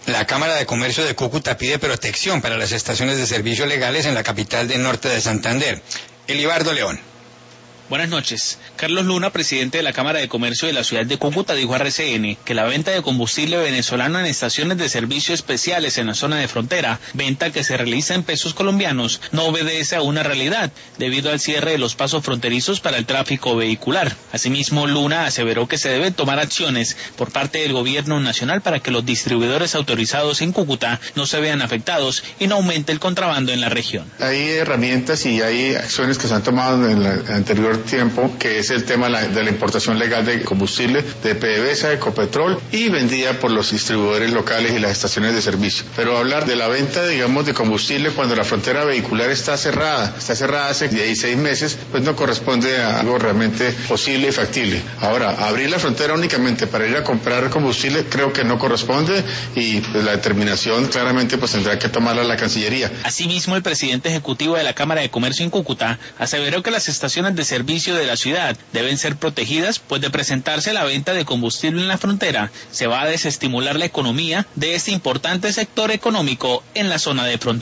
La Cámara de Comercio de Cúcuta pide protección para las estaciones de servicio legales en la capital del norte de Santander. Elibardo León. Buenas noches. Carlos Luna, presidente de la Cámara de Comercio de la ciudad de Cúcuta, dijo a RCN que la venta de combustible venezolano en estaciones de servicio especiales en la zona de frontera, venta que se realiza en pesos colombianos, no obedece a una realidad, debido al cierre de los pasos fronterizos para el tráfico vehicular. Asimismo, Luna aseveró que se deben tomar acciones por parte del gobierno nacional para que los distribuidores autorizados en Cúcuta no se vean afectados y no aumente el contrabando en la región. Hay herramientas y hay acciones que se han tomado en el anterior tiempo, que es el tema de la importación legal de combustible de PDVSA, Ecopetrol, y vendida por los distribuidores locales y las estaciones de servicio. Pero hablar de la venta, digamos, de combustible cuando la frontera vehicular está cerrada hace 16 meses, pues no corresponde a algo realmente posible y factible. Ahora, abrir la frontera únicamente para ir a comprar combustible creo que no corresponde, y pues la determinación claramente pues tendrá que tomarla la Cancillería. Asimismo, el presidente ejecutivo de la Cámara de Comercio en Cúcuta aseveró que las estaciones de servicio de la ciudad deben ser protegidas, pues de presentarse la venta de combustible en la frontera se va a desestimular la economía de este importante sector económico en la zona de frontera.